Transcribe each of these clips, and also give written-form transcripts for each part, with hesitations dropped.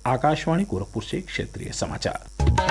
आकाशवाणी गोरखपुर से क्षेत्रीय समाचार।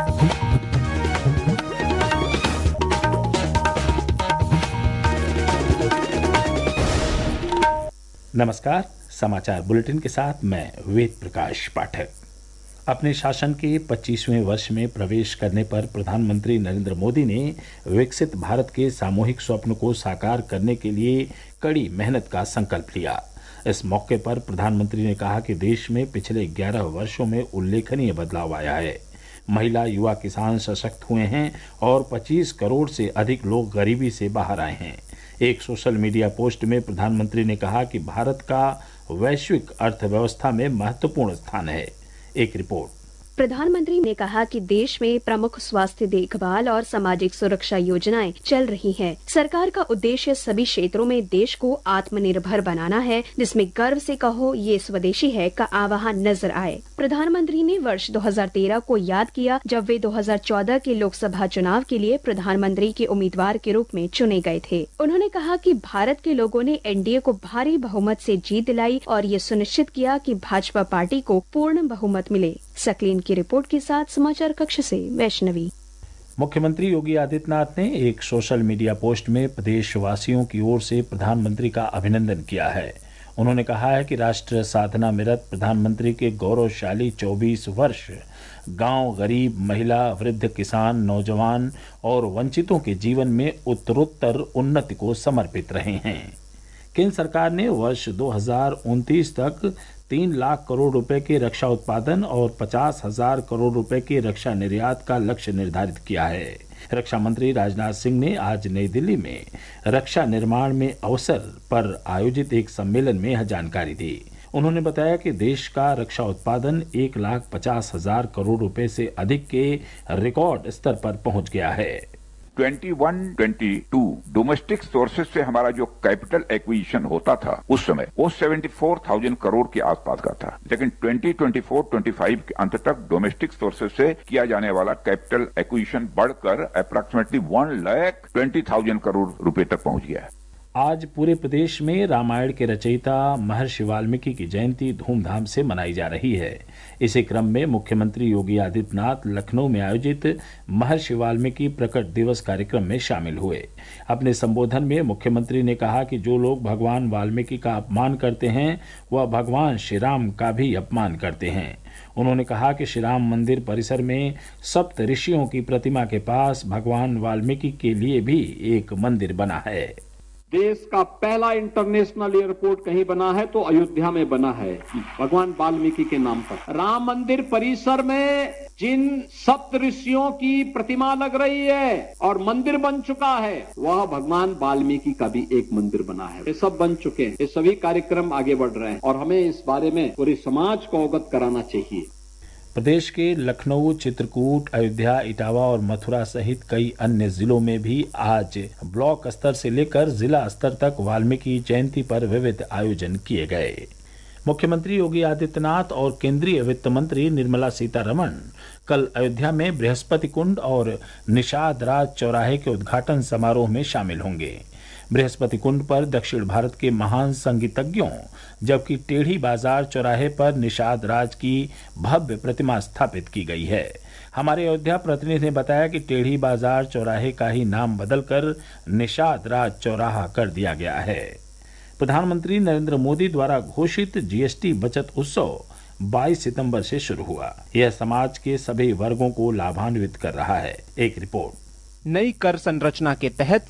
नमस्कार, समाचार बुलेटिन के साथ मैं वेद प्रकाश पाठक। अपने शासन के 25वें वर्ष में प्रवेश करने पर प्रधानमंत्री नरेंद्र मोदी ने विकसित भारत के सामूहिक स्वप्न को साकार करने के लिए कड़ी मेहनत का संकल्प लिया। इस मौके पर प्रधानमंत्री ने कहा कि देश में पिछले 11 वर्षों में उल्लेखनीय बदलाव आया है। महिला युवा किसान सशक्त हुए हैं और 25 करोड़ से अधिक लोग गरीबी से बाहर आए हैं। एक सोशल मीडिया पोस्ट में प्रधानमंत्री ने कहा कि भारत का वैश्विक अर्थव्यवस्था में महत्वपूर्ण स्थान है। एक रिपोर्ट। प्रधानमंत्री ने कहा कि देश में प्रमुख स्वास्थ्य देखभाल और सामाजिक सुरक्षा योजनाएं चल रही हैं। सरकार का उद्देश्य सभी क्षेत्रों में देश को आत्मनिर्भर बनाना है, जिसमें गर्व से कहो ये स्वदेशी है का आह्वान नजर आए। प्रधानमंत्री ने वर्ष 2013 को याद किया, जब वे 2014 के लोकसभा चुनाव के लिए प्रधानमंत्री के उम्मीदवार के रूप में चुने गए थे। उन्होंने कहा कि भारत के लोगों ने एनडीए को भारी बहुमत से जीत दिलाई और ये सुनिश्चित किया कि भाजपा पार्टी को पूर्ण बहुमत मिले। सकलीन की रिपोर्ट के साथ समाचार कक्ष से वैष्णवी। मुख्यमंत्री योगी आदित्यनाथ ने एक सोशल मीडिया पोस्ट में प्रदेशवासियों की ओर से प्रधानमंत्री का अभिनंदन किया है। उन्होंने कहा है कि राष्ट्र साधना में रत प्रधानमंत्री के गौरवशाली 24 वर्ष गांव, गरीब, महिला, वृद्ध, किसान, नौजवान और वंचितों के जीवन में उत्तरोत्तर उन्नति को समर्पित रहे हैं। केंद्र सरकार ने वर्ष 2029 तक 3 लाख करोड़ रुपए के रक्षा उत्पादन और 50,000 करोड़ रुपए के रक्षा निर्यात का लक्ष्य निर्धारित किया है। रक्षा मंत्री राजनाथ सिंह ने आज नई दिल्ली में रक्षा निर्माण में अवसर पर आयोजित एक सम्मेलन में यह जानकारी दी। उन्होंने बताया कि देश का रक्षा उत्पादन 1,50,000 करोड़ रुपए से अधिक के रिकॉर्ड स्तर पर पहुंच गया है। 21-22 डोमेस्टिक सोर्सेज से हमारा जो कैपिटल एक्विजिशन होता था उस समय वो 74,000 करोड़ के आसपास का था, लेकिन 2024-25 के अंत तक डोमेस्टिक सोर्सेज से किया जाने वाला कैपिटल एक्विजिशन बढ़कर अप्रॉक्सीमेटली 1,20,000 करोड़ रुपए तक पहुंच गया है। आज पूरे प्रदेश में रामायण के रचयिता महर्षि वाल्मीकि की जयंती धूमधाम से मनाई जा रही है। इसी क्रम में मुख्यमंत्री योगी आदित्यनाथ लखनऊ में आयोजित महर्षि वाल्मीकि प्रकट दिवस कार्यक्रम में शामिल हुए। अपने संबोधन में मुख्यमंत्री ने कहा कि जो लोग भगवान वाल्मीकि का अपमान करते हैं वह भगवान श्री राम का भी अपमान करते हैं। उन्होंने कहा कि श्री राम मंदिर परिसर में सप्त ऋषियों की प्रतिमा के पास भगवान वाल्मीकि के लिए भी एक मंदिर बना है। देश का पहला इंटरनेशनल एयरपोर्ट कहीं बना है तो अयोध्या में बना है, भगवान वाल्मीकि के नाम पर। राम मंदिर परिसर में जिन सप्त ऋषियों की प्रतिमा लग रही है और मंदिर बन चुका है, वह भगवान वाल्मीकि का भी एक मंदिर बना है। ये सब बन चुके हैं, ये सभी कार्यक्रम आगे बढ़ रहे हैं और हमें इस बारे में पूरे समाज को अवगत कराना चाहिए। प्रदेश के लखनऊ, चित्रकूट, अयोध्या, इटावा और मथुरा सहित कई अन्य जिलों में भी आज ब्लॉक स्तर से लेकर जिला स्तर तक वाल्मीकि जयंती पर विविध आयोजन किए गए। मुख्यमंत्री योगी आदित्यनाथ और केंद्रीय वित्त मंत्री निर्मला सीतारमण कल अयोध्या में बृहस्पति कुंड और निषाद राज चौराहे के उद्घाटन समारोह में शामिल होंगे। बृहस्पति कुंड पर दक्षिण भारत के महान संगीतज्ञों, जबकि टेढ़ी बाजार चौराहे पर निषाद राज की भव्य प्रतिमा स्थापित की गई है। हमारे अयोध्या प्रतिनिधि ने बताया कि टेढ़ी बाजार चौराहे का ही नाम बदलकर निषाद राज चौराहा कर दिया गया है। प्रधानमंत्री नरेंद्र मोदी द्वारा घोषित जीएसटी बचत उत्सव 22 सितंबर से शुरू हुआ। यह समाज के सभी वर्गों को लाभान्वित कर रहा है। एक रिपोर्ट। नई कर संरचना के तहत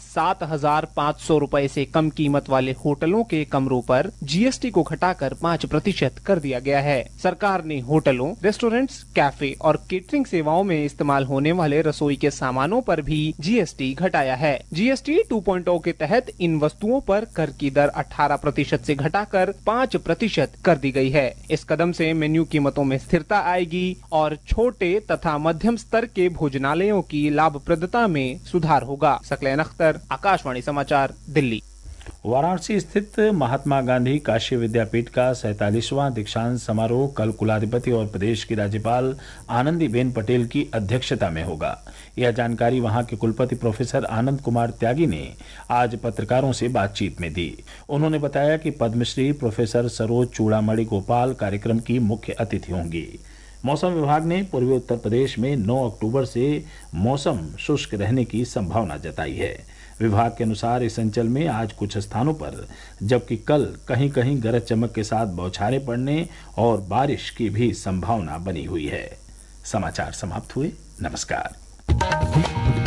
7,500 रुपए से कम कीमत वाले होटलों के कमरों पर जीएसटी को घटाकर 5% कर दिया गया है। सरकार ने होटलों, रेस्टोरेंट्स, कैफे और केटरिंग सेवाओं में इस्तेमाल होने वाले रसोई के सामानों पर भी जीएसटी घटाया है। जीएसटी 2.0 के तहत इन वस्तुओं पर कर की दर 18% से घटाकर 5% कर दी गई है। इस कदम से मेन्यू कीमतों में स्थिरता आएगी और छोटे तथा मध्यम स्तर के भोजनालयों की लाभप्रदता में सुधार होगा। सकलैन अख्तर, आकाशवाणी समाचार, दिल्ली। वाराणसी स्थित महात्मा गांधी काशी विद्यापीठ का 47वां दीक्षांत समारोह कल कुलाधिपति और प्रदेश की राज्यपाल आनंदीबेन पटेल की अध्यक्षता में होगा। यह जानकारी वहां के कुलपति प्रोफेसर आनंद कुमार त्यागी ने आज पत्रकारों से बातचीत में दी। उन्होंने बताया कि पद्मश्री प्रोफेसर सरोज चूड़ामणि गोपाल कार्यक्रम की मुख्य अतिथि होंगी। मौसम विभाग ने पूर्वी उत्तर प्रदेश में 9 अक्टूबर से मौसम शुष्क रहने की संभावना जताई है। विभाग के अनुसार इस अंचल में आज कुछ स्थानों पर जबकि कल कहीं कहीं गरज चमक के साथ बौछारें पड़ने और बारिश की भी संभावना बनी हुई है। समाचार समाप्त हुए। नमस्कार।